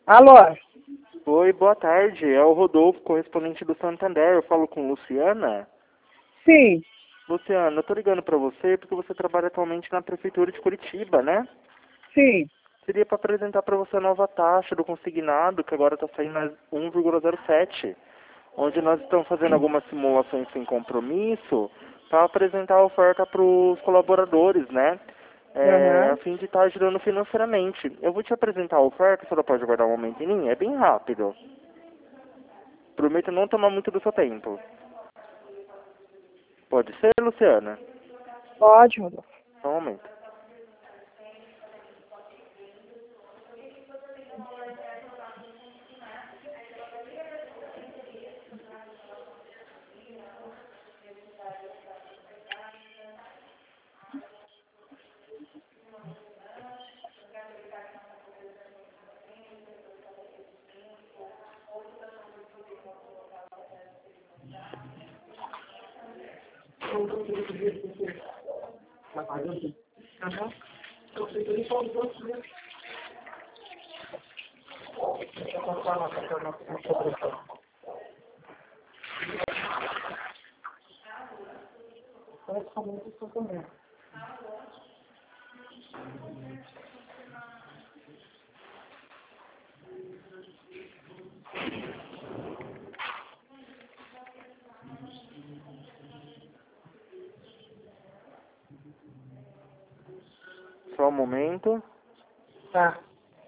Alô? Oi, boa tarde. É o Rodolfo, correspondente do Santander. Eu falo com Luciana. Sim, Luciana, eu tô ligando pra você porque você trabalha atualmente na Prefeitura de Curitiba, né? sim. Seria para apresentar para você a nova taxa do consignado, que agora está saindo a 1,07, onde nós estamos fazendo algumas simulações sem compromisso para apresentar a oferta para os colaboradores, né? A Aham. fim de estar ajudando financeiramente. Eu vou te apresentar a oferta, a senhora pode guardar um momento em linha? É bem rápido. Prometo não tomar muito do seu tempo. Pode ser, Luciana? Pode, Rodolfo. Só um momento. Aham. Só um momento. Tá.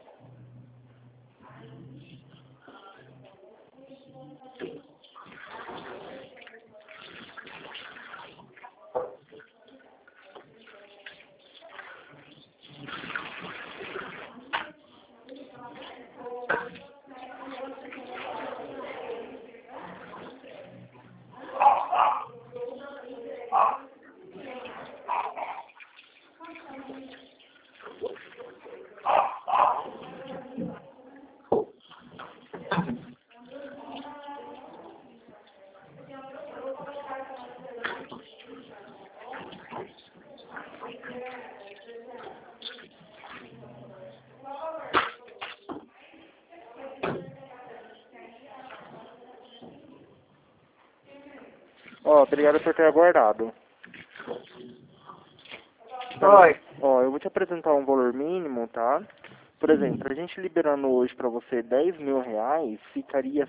Ó, obrigado por ter aguardado. Oi. Ó, eu vou te apresentar um valor mínimo, tá? Por exemplo, a gente liberando hoje para você R$ 10.000, ficaria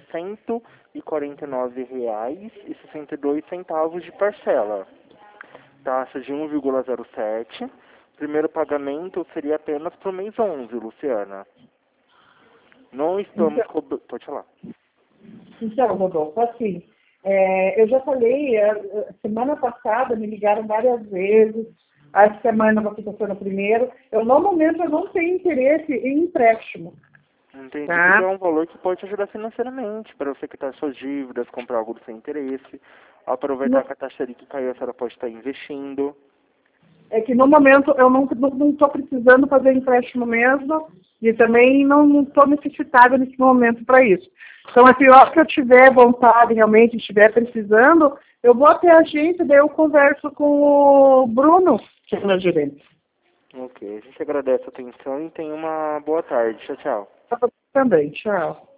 R$ 149,62 de parcela. Taxa de 1,07. Primeiro pagamento seria apenas para o mês 11, Luciana. Não estamos Então, cobrando... Pode falar. Rodolfo, assim, eu já falei, semana passada me ligaram várias vezes, a semana você foi no primeiro. No momento, eu não tenho interesse em empréstimo, Entendi, porque é tá? um valor que pode te ajudar financeiramente, para você quitar suas dívidas, comprar algo do seu interesse, aproveitar No- que a taxa ali que caiu, a senhora pode estar investindo. É que no momento eu não estou precisando fazer empréstimo mesmo e também não estou necessitada nesse momento para isso. Então, assim, a hora que eu tiver vontade, realmente estiver precisando, eu vou até a agência, daí eu converso com o Bruno, que é meu gerente. Ok, a gente agradece a atenção e tenha uma boa tarde. Tchau, tchau. Também, tchau.